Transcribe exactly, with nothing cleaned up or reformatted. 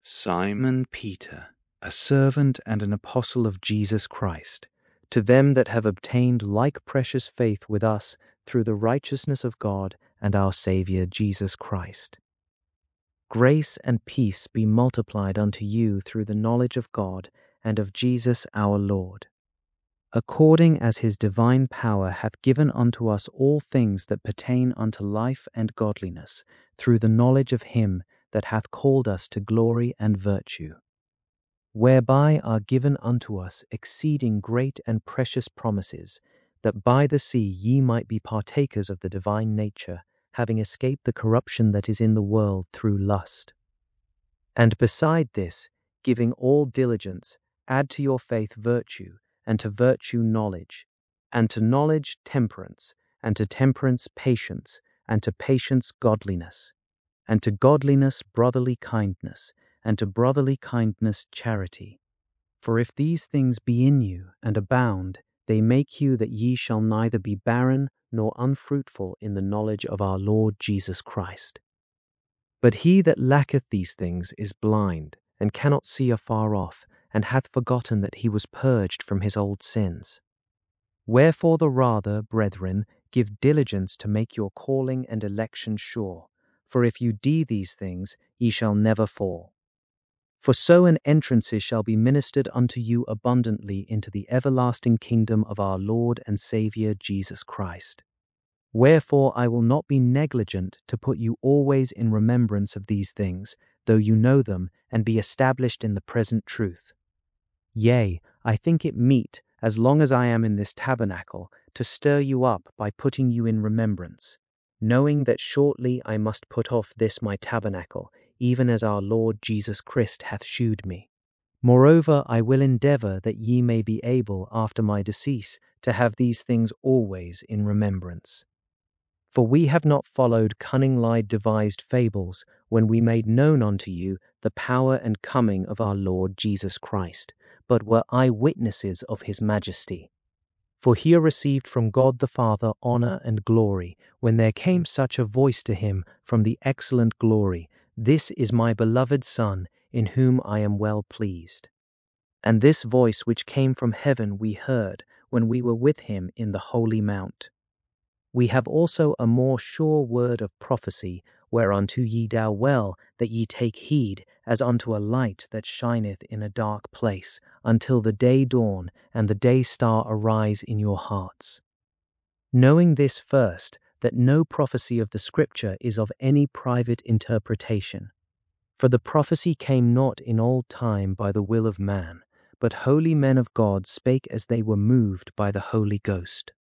Simon Peter, a servant and an apostle of Jesus Christ, to them that have obtained like precious faith with us through the righteousness of God and our Saviour Jesus Christ. Grace and peace be multiplied unto you through the knowledge of God and of Jesus our Lord, according as his divine power hath given unto us all things that pertain unto life and godliness, through the knowledge of him that hath called us to glory and virtue, whereby are given unto us exceeding great and precious promises, that by the sea ye might be partakers of the divine nature, having escaped the corruption that is in the world through lust. And beside this, giving all diligence, add to your faith virtue, and to virtue knowledge, and to knowledge temperance, and to temperance patience, and to patience godliness, and to godliness brotherly kindness, and to brotherly kindness charity. For if these things be in you and abound, they make you that ye shall neither be barren nor unfruitful in the knowledge of our Lord Jesus Christ. But he that lacketh these things is blind, and cannot see afar off, and hath forgotten that he was purged from his old sins. Wherefore the rather, brethren, give diligence to make your calling and election sure. For if you do these things, ye shall never fall. For so an entrances shall be ministered unto you abundantly into the everlasting kingdom of our Lord and Saviour Jesus Christ. Wherefore I will not be negligent to put you always in remembrance of these things, though you know them, and be established in the present truth. Yea, I think it meet, as long as I am in this tabernacle, to stir you up by putting you in remembrance, knowing that shortly I must put off this my tabernacle, even as our Lord Jesus Christ hath shewed me. Moreover, I will endeavour that ye may be able, after my decease, to have these things always in remembrance. For we have not followed cunningly devised fables, when we made known unto you the power and coming of our Lord Jesus Christ, but were eyewitnesses of his majesty. For he received from God the Father honour and glory, when there came such a voice to him from the excellent glory, This is my beloved Son, in whom I am well pleased. And this voice which came from heaven we heard, when we were with him in the holy mount. We have also a more sure word of prophecy, whereunto ye do well that ye take heed, as unto a light that shineth in a dark place, until the day dawn and the day star arise in your hearts. Knowing this first, that no prophecy of the Scripture is of any private interpretation. For the prophecy came not in old time by the will of man, but holy men of God spake as they were moved by the Holy Ghost.